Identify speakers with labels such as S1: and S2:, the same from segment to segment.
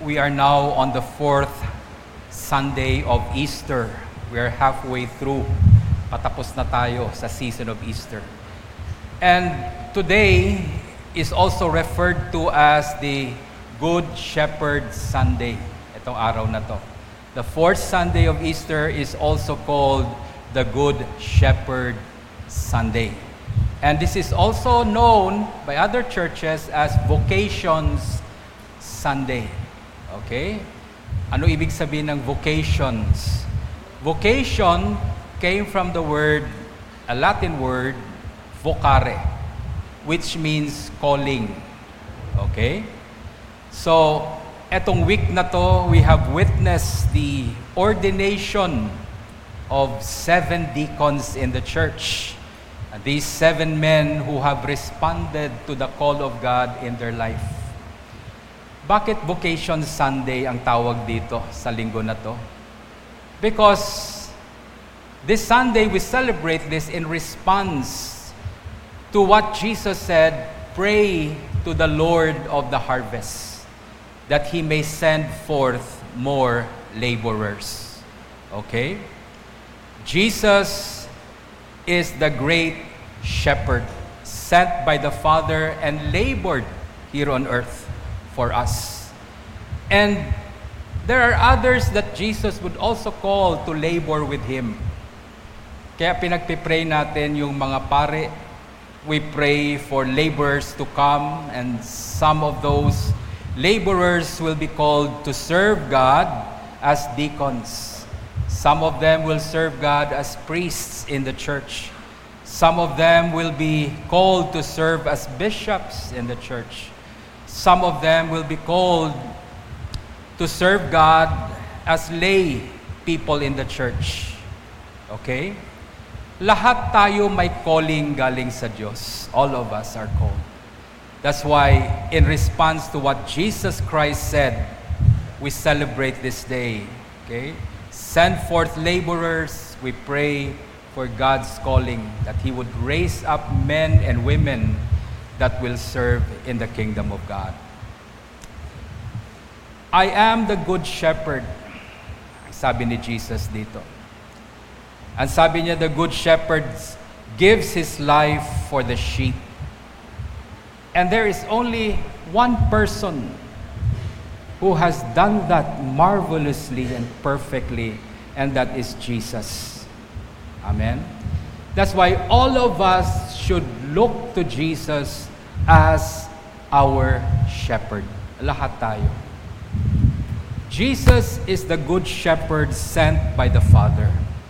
S1: we are now on the fourth Sunday of Easter. We are halfway through. Patapos na tayo sa season of Easter. And today is also referred to as the Good Shepherd Sunday. Itong araw na to. The fourth Sunday of Easter is also called the Good Shepherd Sunday. And this is also known by other churches as Vocations Sunday. Okay? Ano ibig sabihin ng vocations? Vocation came from the word, a Latin word, vocare, which means calling. Okay? So, etong week na to, we have witnessed the ordination of 7 deacons in the church. These 7 men who have responded to the call of God in their life. Bakit Vocation Sunday ang tawag dito sa linggo na to? Because this Sunday we celebrate this in response to what Jesus said, pray to the Lord of the harvest, that He may send forth more laborers. Okay? Jesus is the great shepherd sent by the Father and labored here on earth for us. And there are others that Jesus would also call to labor with Him. Kaya pinagpipray natin yung mga pare. We pray for laborers to come, and some of those laborers will be called to serve God as deacons. Some of them will serve God as priests in the church. Some of them will be called to serve as bishops in the church. Some of them will be called to serve God as lay people in the church. Okay? Lahat tayo may calling galing sa Diyos. All of us are called. That's why, in response to what Jesus Christ said, we celebrate this day. Okay? Send forth laborers. We pray for God's calling, that He would raise up men and women that will serve in the kingdom of God. I am the good shepherd, sabi ni Jesus dito. Ang sabi niya, the good shepherd gives his life for the sheep. And there is only one person who has done that marvelously and perfectly, and that is Jesus. Amen? That's why all of us should look to Jesus as our shepherd. Lahat tayo. Jesus is the good shepherd sent by the Father.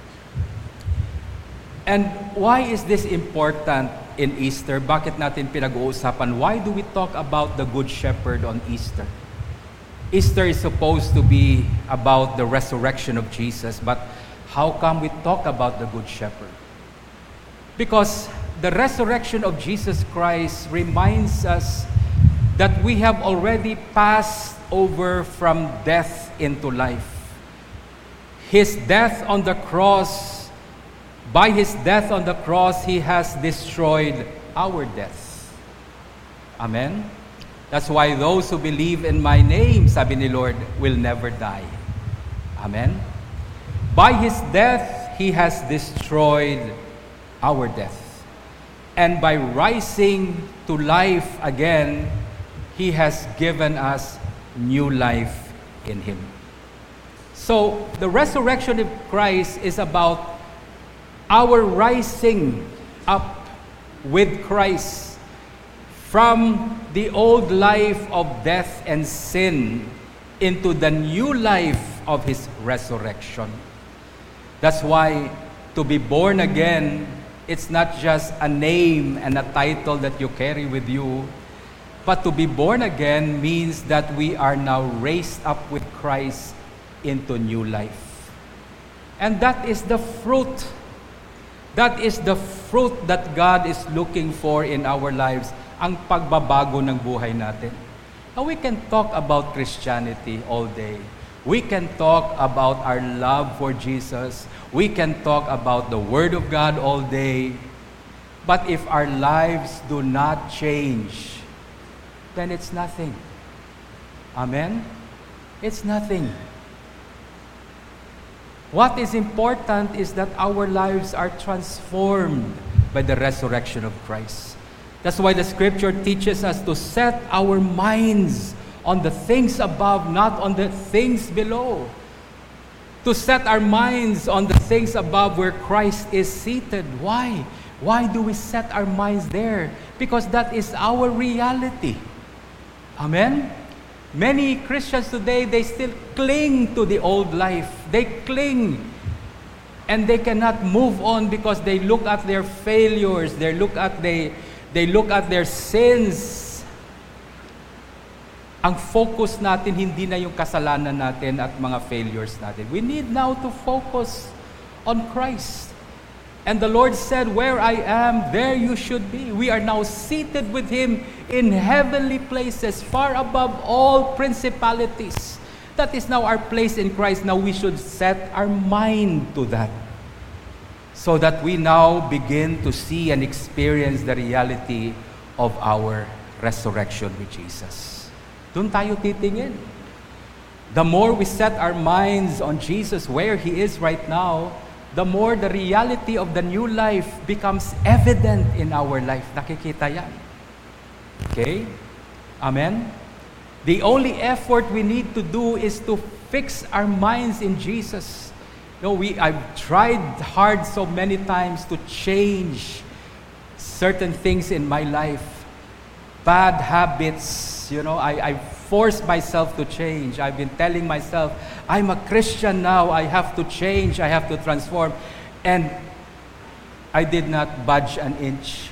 S1: And why is this important in Easter? Bakit natin pinag-uusapan? Why do we talk about the good shepherd on Easter? Easter is supposed to be about the resurrection of Jesus, but how come we talk about the Good Shepherd? Because the resurrection of Jesus Christ reminds us that we have already passed over from death into life. His death on the cross, by His death on the cross, He has destroyed our death. Amen? That's why those who believe in my name, sabi ni Lord, will never die. Amen? By His death, He has destroyed our death. And by rising to life again, He has given us new life in Him. So, the resurrection of Christ is about our rising up with Christ from the old life of death and sin into the new life of His resurrection. That's why to be born again, it's not just a name and a title that you carry with you, but to be born again means that we are now raised up with Christ into new life. And that is the fruit. That is the fruit that God is looking for in our lives, ang pagbabago ng buhay natin. Now, we can talk about Christianity all day. We can talk about our love for Jesus. We can talk about the Word of God all day. But if our lives do not change, then it's nothing. Amen? It's nothing. What is important is that our lives are transformed by the resurrection of Christ. That's why the scripture teaches us to set our minds on the things above, not on the things below. To set our minds on the things above where Christ is seated. Why? Why do we set our minds there? Because that is our reality. Amen? Many Christians today, they still cling to the old life. They cling and they cannot move on because they look at their failures, they look at their sins. Ang focus natin hindi na yung kasalanan natin at mga failures natin. We need now to focus on Christ. And the Lord said, "Where I am, there you should be." We are now seated with Him in heavenly places, far above all principalities. That is now our place in Christ. Now we should set our mind to that, so that we now begin to see and experience the reality of our resurrection with Jesus. Doon tayo titingin. The more we set our minds on Jesus, where He is right now, the more the reality of the new life becomes evident in our life. Nakikita yan. Okay? Amen? The only effort we need to do is to fix our minds in Jesus. I've tried hard so many times to change certain things in my life. Bad habits, I forced myself to change. I've been telling myself, I'm a Christian now, I have to change, I have to transform. And I did not budge an inch.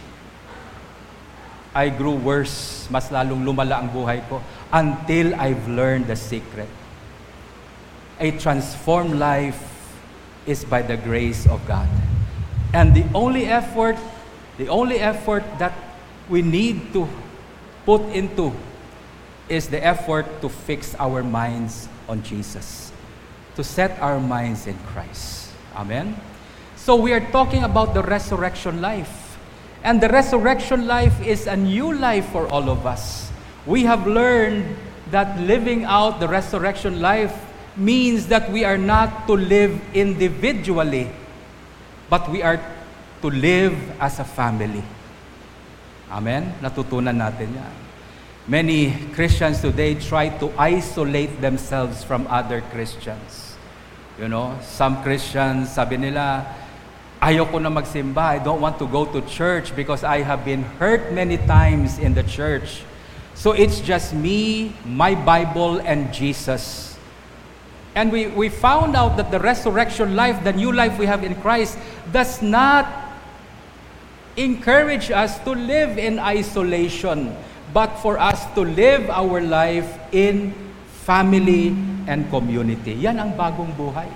S1: I grew worse, mas lalong lumala ang buhay ko, until I've learned the secret. A transformed life is by the grace of God. And the only effort that we need to put into is the effort to fix our minds on Jesus, to set our minds in Christ. Amen? So we are talking about the resurrection life. And the resurrection life is a new life for all of us. We have learned that living out the resurrection life means that we are not to live individually, but we are to live as a family. Amen? Natutunan natin yan. Many Christians today try to isolate themselves from other Christians. Some Christians, sabi nila, ayoko na magsimba, I don't want to go to church because I have been hurt many times in the church. So it's just me, my Bible, and Jesus. And we found out that the resurrection life, the new life we have in Christ, does not encourage us to live in isolation, but for us to live our life in family and community. Yan ang bagong buhay.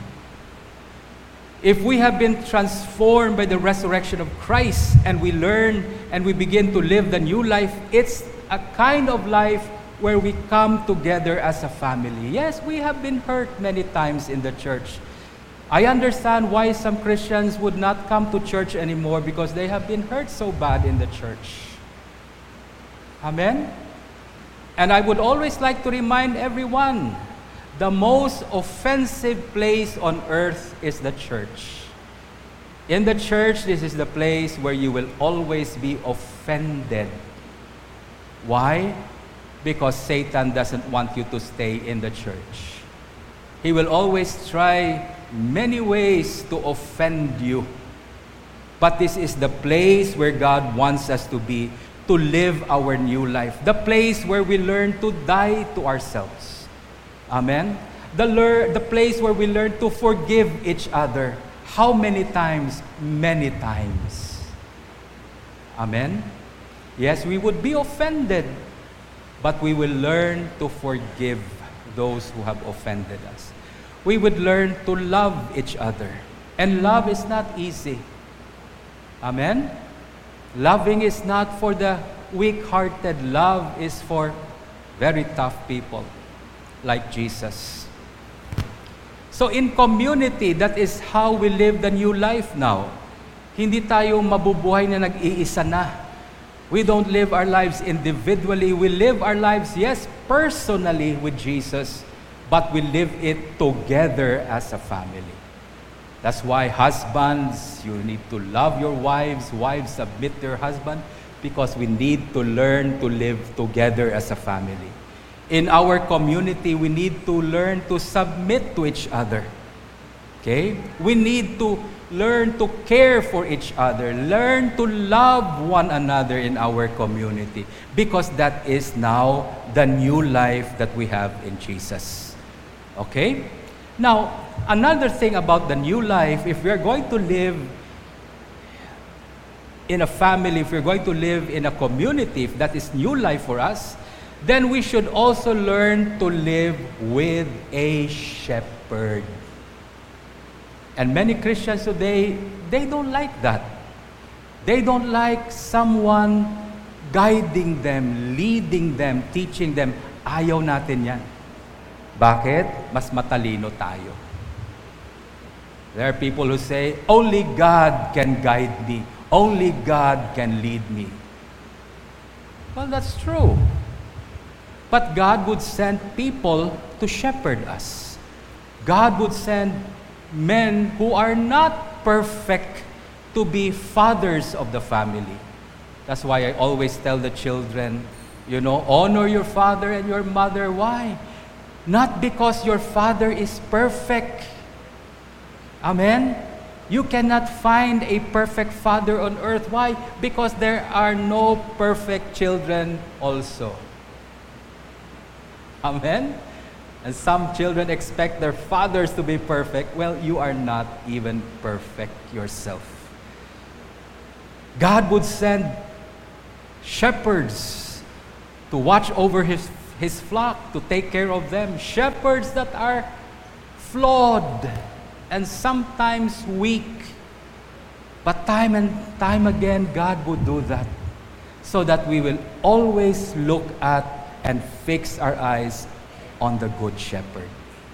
S1: If we have been transformed by the resurrection of Christ and we learn and we begin to live the new life, it's a kind of life where we come together as a family. Yes, we have been hurt many times in the church. I understand why some Christians would not come to church anymore because they have been hurt so bad in the church. Amen? And I would always like to remind everyone, the most offensive place on earth is the church. In the church, this is the place where you will always be offended. Why? Because Satan doesn't want you to stay in the church. He will always try many ways to offend you. But this is the place where God wants us to be, to live our new life. The place where we learn to die to ourselves. Amen? The place where we learn to forgive each other. How many times? Many times. Amen? Yes, we would be offended, but we will learn to forgive those who have offended us. We would learn to love each other. And love is not easy. Amen? Loving is not for the weak-hearted. Love is for very tough people like Jesus. So in community, that is how we live the new life now. Hindi tayo mabubuhay na nag-iisa na. We don't live our lives individually. We live our lives, yes, personally with Jesus. but we live it together as a family. That's why husbands, you need to love your wives. Wives, submit to your husband, because we need to learn to live together as a family. In our community, we need to learn to submit to each other. Okay? We need to learn to care for each other. Learn to love one another in our community, because that is now the new life that we have in Jesus. Okay? Now, another thing about the new life, if we are going to live in a family, if we're going to live in a community, if that is new life for us, then we should also learn to live with a shepherd. And many Christians today, they don't like that. They don't like someone guiding them, leading them, teaching them. Ayaw natin yan. Bakit? Mas matalino tayo. There are people who say, only God can guide me. Only God can lead me. Well, that's true. But God would send people to shepherd us. God would send men who are not perfect to be fathers of the family. That's why I always tell the children, honor your father and your mother. Why? Not because your father is perfect. Amen? You cannot find a perfect father on earth. Why? Because there are no perfect children also. Amen? And some children expect their fathers to be perfect. Well, you are not even perfect yourself. God would send shepherds to watch over his flock, to take care of them. Shepherds that are flawed and sometimes weak. But time and time again, God would do that, so that we will always look at and fix our eyes on the Good Shepherd.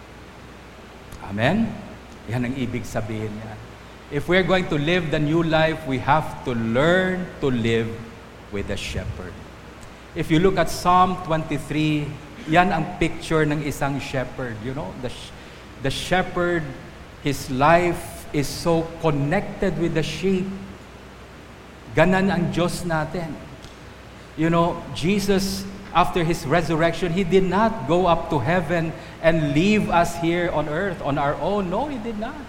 S1: Amen? Yan ang ibig sabihin niya. If we're going to live the new life, we have to learn to live with the shepherd. If you look at Psalm 23, yan ang picture ng isang shepherd. The shepherd, his life is so connected with the sheep. Ganan ang Diyos natin. Jesus, after his resurrection, he did not go up to heaven and leave us here on earth on our own. No, he did not.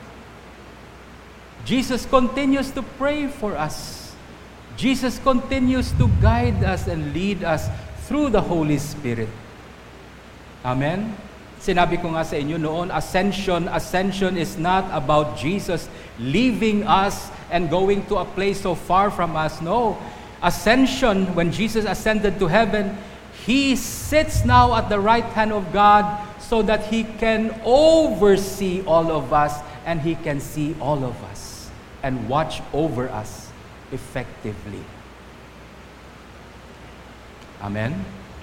S1: Jesus continues to pray for us. Jesus continues to guide us and lead us through the Holy Spirit. Amen? Sinabi ko nga sa inyo noon, ascension is not about Jesus leaving us and going to a place so far from us. No. Ascension, when Jesus ascended to heaven, He sits now at the right hand of God so that He can oversee all of us and He can see all of us and watch over us effectively. Amen?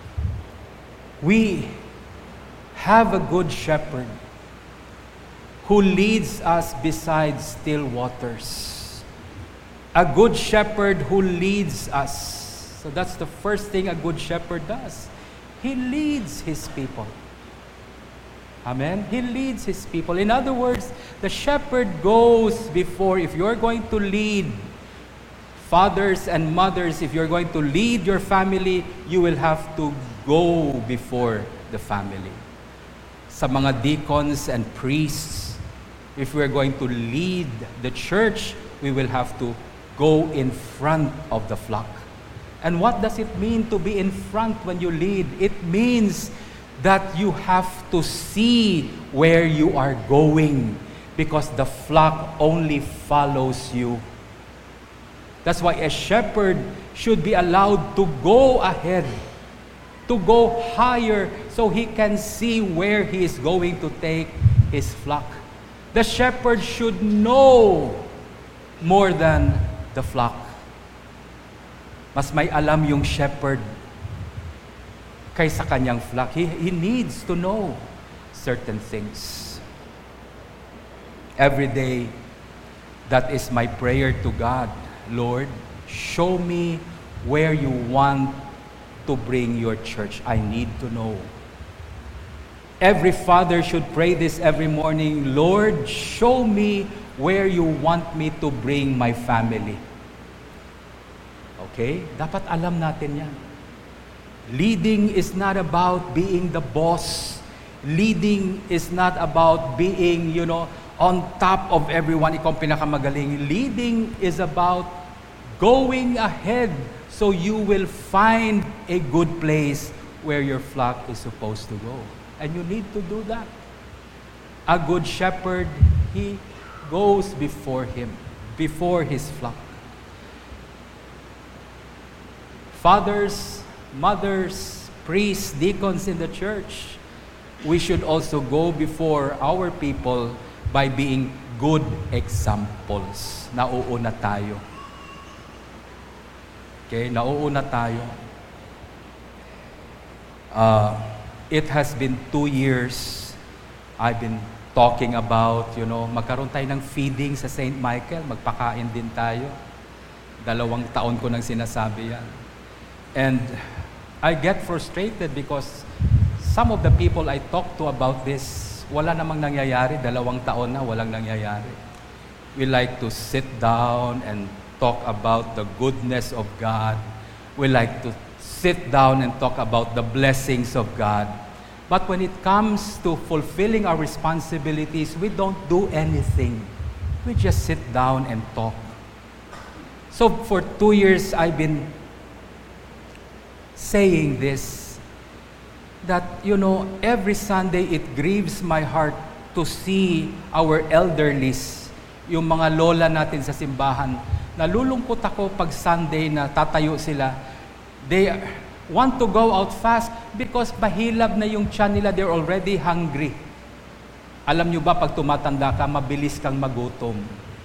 S1: We have a good shepherd who leads us beside still waters. A good shepherd who leads us. So that's the first thing a good shepherd does. He leads his people. Amen? He leads his people. In other words, the shepherd goes before. If you're going to lead, fathers and mothers, if you're going to lead your family, you will have to go before the family. Sa mga deacons and priests, if we're going to lead the church, we will have to go in front of the flock. And what does it mean to be in front when you lead? It means that you have to see where you are going, because the flock only follows you. That's why a shepherd should be allowed to go ahead, to go higher, so he can see where he is going to take his flock. The shepherd should know more than the flock. Mas may alam yung shepherd kaysa kanyang flock. He needs to know certain things. Every day, that is my prayer to God. Lord, show me where you want to bring your church. I need to know. Every father should pray this every morning, Lord, show me where you want me to bring my family. Okay? Dapat alam natin yan. Leading is not about being the boss. Leading is not about being, on top of everyone, ikaw ang pinakamagaling. Leading is about going ahead so you will find a good place where your flock is supposed to go. And you need to do that. A good shepherd, he goes before his flock. Fathers, mothers, priests, deacons in the church, we should also go before our people by being good examples. Nauuna tayo. Okay, nauuna tayo. It has been 2 years I've been talking about, magkaroon tayo ng feeding sa St. Michael, magpakain din tayo. 2 taon ko nang sinasabi yan. And I get frustrated because some of the people I talk to about this, wala namang nangyayari, 2 taon na, walang nangyayari. We like to sit down and talk about the goodness of God. We like to sit down and talk about the blessings of God. But when it comes to fulfilling our responsibilities, we don't do anything. We just sit down and talk. So for 2 years, I've been saying this, that, every Sunday it grieves my heart to see our elderlies, yung mga lola natin sa simbahan. Nalulungkot ako pag Sunday na tatayo sila. They want to go out fast because mahilab na yung tiyan nila, they're already hungry. Alam nyo ba, pag tumatanda ka, mabilis kang magutom.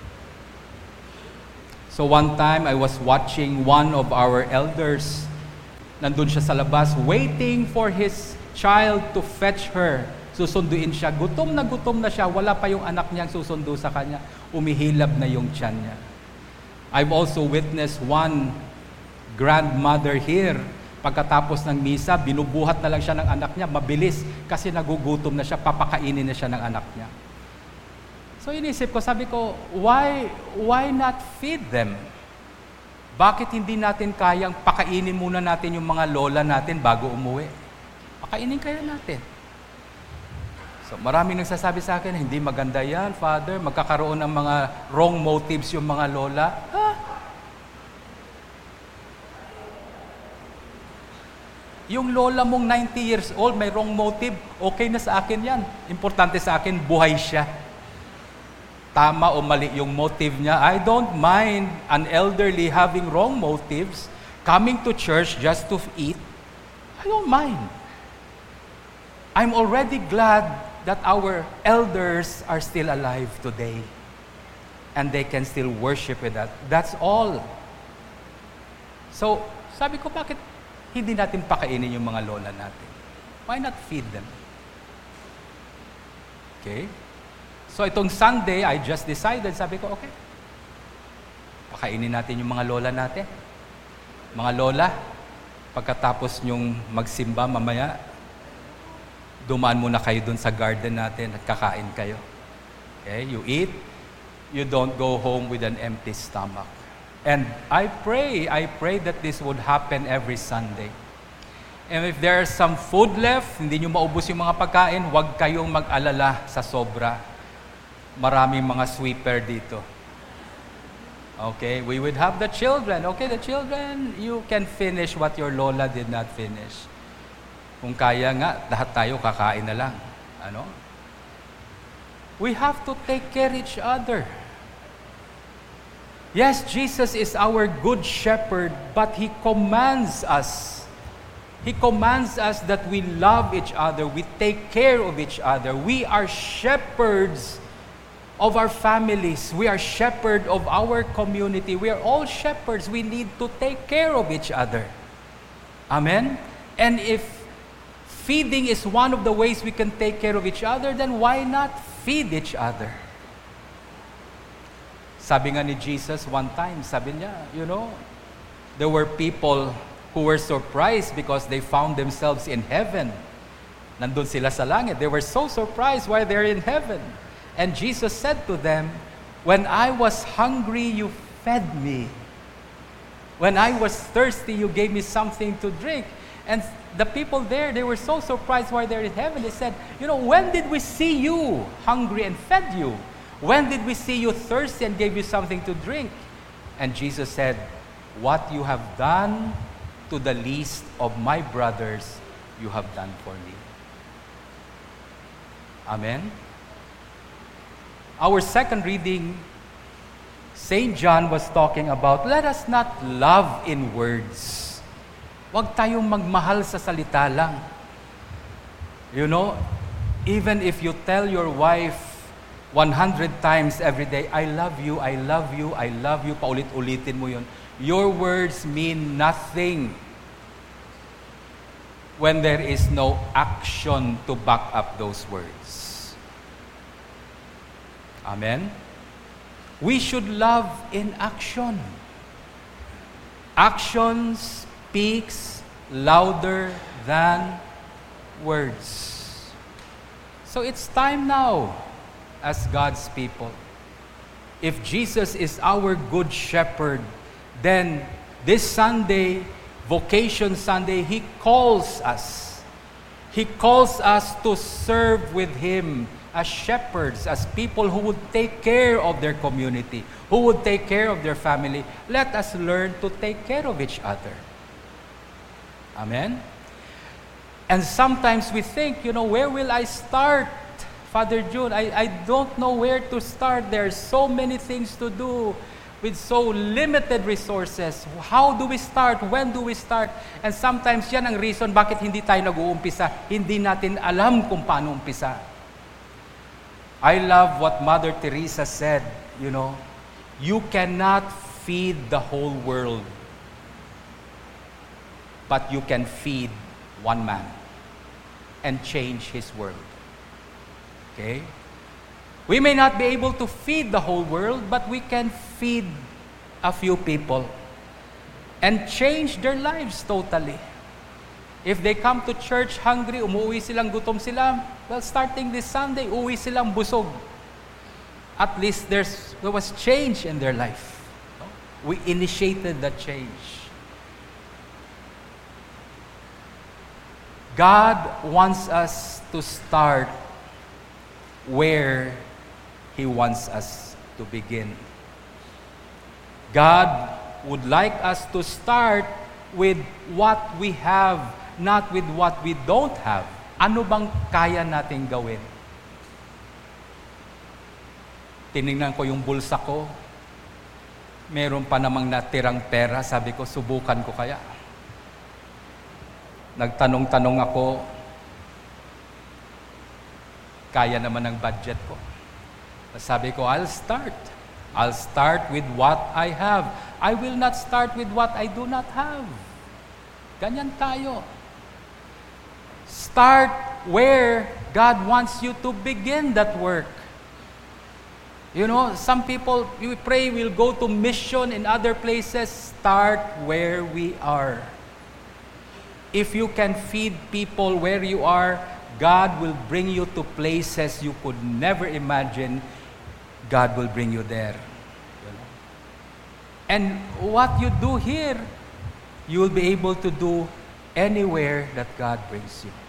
S1: So one time, I was watching one of our elders. Nandun siya sa labas, waiting for his child to fetch her. Susunduin siya. Gutom na siya. Wala pa yung anak niyang susundo sa kanya. Umihilab na yung tiyan niya. I've also witnessed one grandmother here. Pagkatapos ng misa, binubuhat na lang siya ng anak niya. Mabilis kasi nagugutom na siya. Papakainin na siya ng anak niya. So inisip ko, sabi ko, why not feed them? Bakit hindi natin kayang pakainin muna natin yung mga lola natin bago umuwi? Pakainin kaya natin. So maraming nagsasabi sa akin, hindi maganda yan, Father. Magkakaroon ng mga wrong motives yung mga lola. Yung lola mong 90 years old, may wrong motive, okay na sa akin yan. Importante sa akin, buhay siya. Tama o mali yung motive niya, I don't mind an elderly having wrong motives, coming to church just to eat. I don't mind. I'm already glad that our elders are still alive today. And they can still worship with that. That's all. So, sabi ko, bakit hindi natin pakainin yung mga lola natin? Why not feed them? Okay? So itong Sunday, I just decided, sabi ko, okay, pakainin natin yung mga lola natin. Mga lola, pagkatapos nyong magsimba mamaya, dumaan muna kayo dun sa garden natin at kakain kayo. Okay? You eat, you don't go home with an empty stomach. And I pray that this would happen every Sunday. And if there is some food left, hindi nyo maubos yung mga pagkain, huwag kayong mag-alala sa sobra. Maraming mga sweeper dito. Okay, we would have the children. Okay, the children, you can finish what your lola did not finish. Kung kaya nga, lahat tayo kakain na lang. Ano? We have to take care each other. Yes, Jesus is our good shepherd, but He commands us. He commands us that we love each other, we take care of each other. We are shepherds of our families. We are shepherds of our community. We are all shepherds. We need to take care of each other. Amen? And if feeding is one of the ways we can take care of each other, then why not feed each other? Sabi nga ni Jesus one time, sabi niya, there were people who were surprised because they found themselves in heaven. Nandun sila sa langit. They were so surprised why they're in heaven. And Jesus said to them, "When I was hungry, you fed me. When I was thirsty, you gave me something to drink." And the people there, they were so surprised why they're in heaven. They said, "When did we see you hungry and fed you? When did we see you thirsty and gave you something to drink?" And Jesus said, "What you have done to the least of my brothers, you have done for me." Amen? Our second reading, St. John was talking about, let us not love in words. Huwag tayong magmahal sa salita lang. Even if you tell your wife 100 times every day, "I love you, I love you, I love you," paulit-ulitin mo yun, your words mean nothing when there is no action to back up those words. Amen? We should love in action. Action speaks louder than words. So it's time now, as God's people. If Jesus is our good shepherd, then this Sunday, Vocation Sunday, He calls us. He calls us to serve with Him as shepherds, as people who would take care of their community, who would take care of their family. Let us learn to take care of each other. Amen? And sometimes we think, where will I start? Father June, I don't know where to start. There are so many things to do with so limited resources. How do we start? When do we start? And sometimes yan ang reason bakit hindi tayo nag-uumpisa. Hindi natin alam kung paano umpisa. I love what Mother Teresa said, you cannot feed the whole world, but you can feed one man and change his world. Okay? We may not be able to feed the whole world, but we can feed a few people and change their lives totally. If they come to church hungry, umuwi silang gutom sila, starting this Sunday, uwi silang busog. At least there was change in their life. We initiated that change. God wants us to start where He wants us to begin. God would like us to start with what we have, not with what we don't have. Ano bang kaya nating gawin? Tinignan ko yung bulsa ko. Meron pa namang natirang pera. Sabi ko, subukan ko kaya. Nagtanong-tanong ako. Kaya naman ang budget ko. Sabi ko, I'll start. I'll start with what I have. I will not start with what I do not have. Ganyan tayo. Start where God wants you to begin that work. Some people, we pray we'll go to mission in other places. Start where we are. If you can feed people where you are, God will bring you to places you could never imagine. God will bring you there. And what you do here, you will be able to do anywhere that God brings you.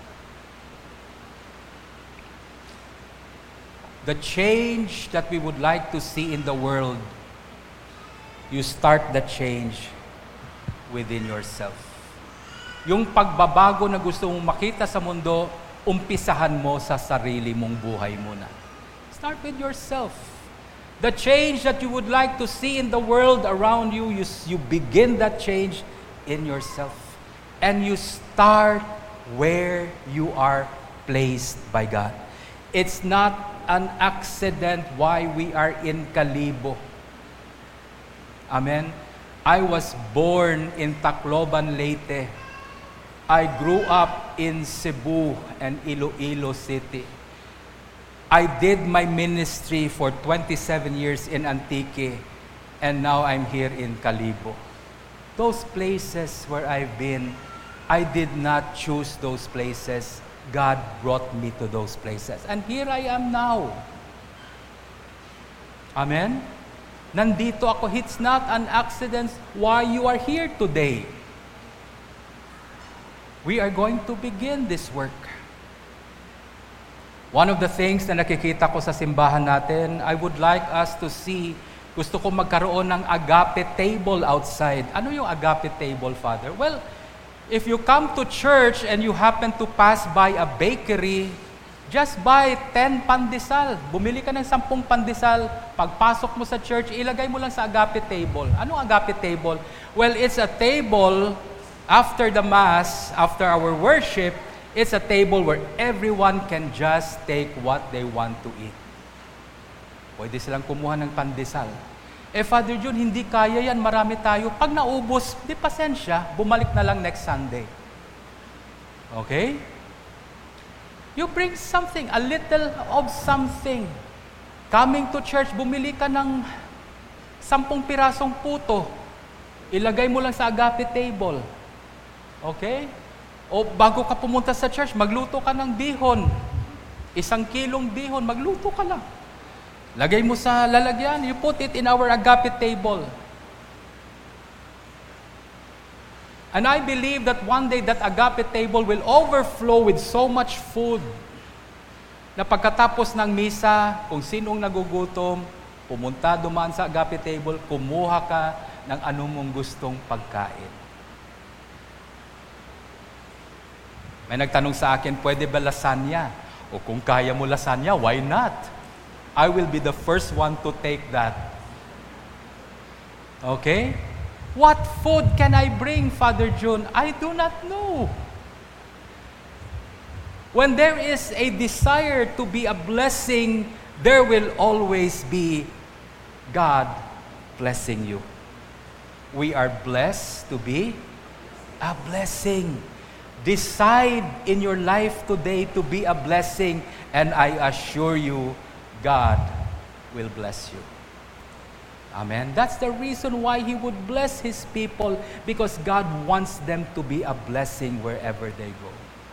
S1: The change that we would like to see in the world, you start the change within yourself. Yung pagbabago na gusto mong makita sa mundo, umpisahan mo sa sarili mong buhay muna. Start with yourself. The change that you would like to see in the world around you, you begin that change in yourself. And you start where you are placed by God. It's not an accident why we are in Kalibo. Amen? I was born in Tacloban, Leyte. I grew up in Cebu and Iloilo City. I did my ministry for 27 years in Antique, and now I'm here in Kalibo. Those places where I've been, I did not choose those places. God brought me to those places. And here I am now. Amen? Nandito ako. It's not an accident why you are here today. We are going to begin this work. One of the things na nakikita ko sa simbahan natin, I would like us to see, gusto ko magkaroon ng agape table outside. Ano yung agape table, Father? Well, if you come to church and you happen to pass by a bakery, just buy 10 pandesal. Bumili ka ng 10 pandesal. Pagpasok mo sa church, ilagay mo lang sa agape table. Anong agape table? Well, it's a table after the Mass, after our worship, it's a table where everyone can just take what they want to eat. Pwede silang kumuha ng pandesal. Father Jun, hindi kaya yan, marami tayo. Pag naubos, di pasensya, bumalik na lang next Sunday. Okay? You bring something, a little of something. Coming to church, bumili ka ng 10 pirasong puto. Ilagay mo lang sa agape table. Okay? O bago ka pumunta sa church, magluto ka ng bihon. 1 kilong bihon, magluto ka lang. Lagay mo sa lalagyan, you put it in our agape table. And I believe that one day that agape table will overflow with so much food na pagkatapos ng misa, kung sinong nagugutom, pumunta, dumaan sa agape table, kumuha ka ng anumong gustong pagkain. May nagtanong sa akin, pwede ba lasagna? O kung kaya mo lasagna, why not? I will be the first one to take that. Okay? What food can I bring, Father Jun? I do not know. When there is a desire to be a blessing, there will always be God blessing you. We are blessed to be a blessing. Decide in your life today to be a blessing, and I assure you, God will bless you. Amen. That's the reason why He would bless His people, because God wants them to be a blessing wherever they go.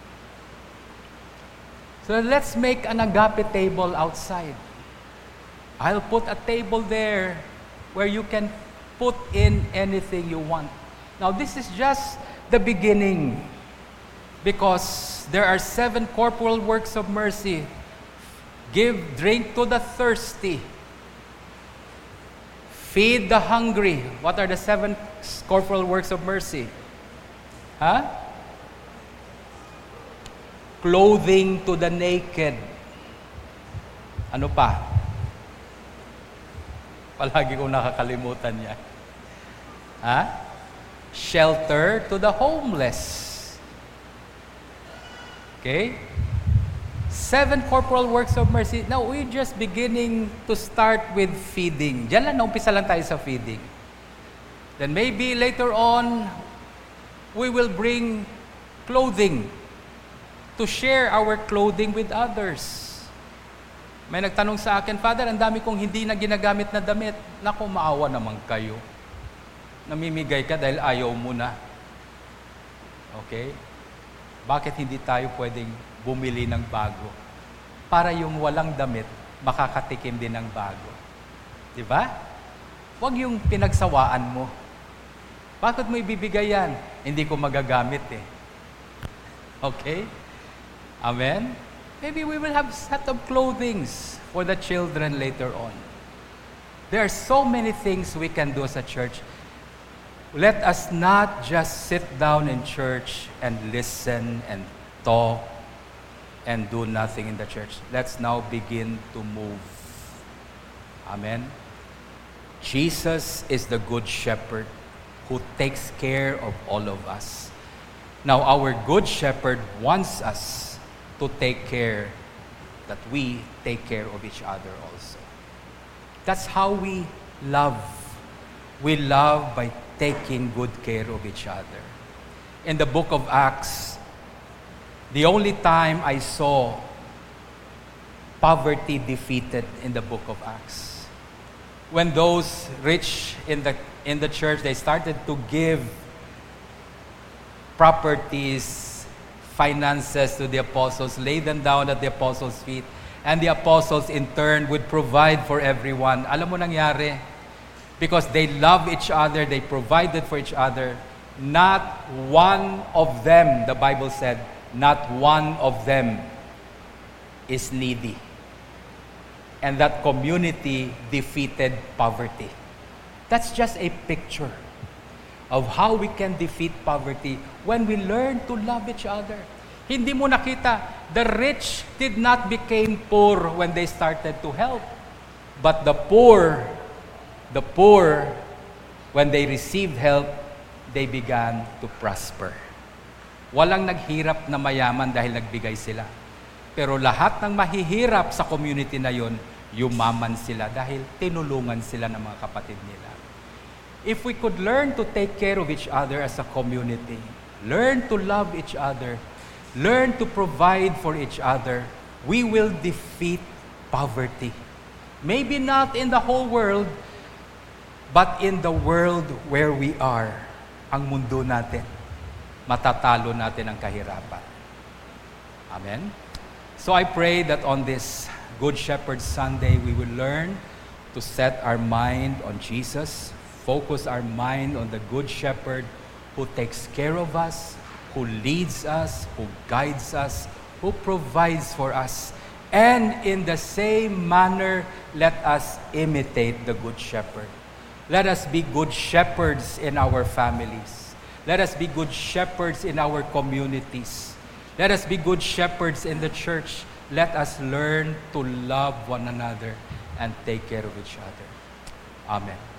S1: So let's make an agape table outside. I'll put a table there where you can put in anything you want. Now, this is just the beginning, because there are 7 corporal works of mercy. Give drink to the thirsty. Feed the hungry. What are the 7 corporal works of mercy? Clothing to the naked. Ano pa? Palagi kong nakakalimutan yan. Shelter to the homeless. Okay? 7 corporal works of mercy. Now, we're just beginning to start with feeding. Diyan lang, naumpisa lang tayo sa feeding. Then maybe later on, we will bring clothing to share our clothing with others. May nagtanong sa akin, Father, ang dami kong hindi na ginagamit na damit. Naku, maawa naman kayo. Namimigay ka dahil ayaw mo na. Okay? Bakit hindi tayo pwedeng bumili ng bago? Para yung walang damit, makakatikim din ng bago. Di ba? Huwag yung pinagsawaan mo. Bakit mo ibibigay yan? Hindi ko magagamit eh. Okay? Amen? Maybe we will have a set of clothings for the children later on. There are so many things we can do as a church. Let us not just sit down in church and listen and talk and do nothing in the church. Let's now begin to move. Amen? Jesus is the good shepherd who takes care of all of us. Now, our good shepherd wants us to take care, that we take care of each other also. That's how we love. We love by taking good care of each other. In the book of Acts, the only time I saw poverty defeated in the book of Acts, when those rich in the church, they started to give properties, finances to the apostles, lay them down at the apostles' feet, and the apostles in turn would provide for everyone. Alam mo nangyari? Because they love each other, they provided for each other. Not one of them, the Bible said, not one of them is needy. And that community defeated poverty. That's just a picture of how we can defeat poverty when we learn to love each other. Hindi mo nakita, the rich did not become poor when they started to help. But the poor, when they received help, they began to prosper. Walang naghirap na mayaman dahil nagbigay sila. Pero lahat ng mahihirap sa community na yon, yumaman sila dahil tinulungan sila ng mga kapatid nila. If we could learn to take care of each other as a community, learn to love each other, learn to provide for each other, we will defeat poverty. Maybe not in the whole world, but in the world where we are, ang mundo natin, matatalo natin ang kahirapan. Amen? So I pray that on this Good Shepherd Sunday, we will learn to set our mind on Jesus, focus our mind on the Good Shepherd who takes care of us, who leads us, who guides us, who provides for us. And in the same manner, let us imitate the Good Shepherd. Let us be good shepherds in our families. Let us be good shepherds in our communities. Let us be good shepherds in the church. Let us learn to love one another and take care of each other. Amen.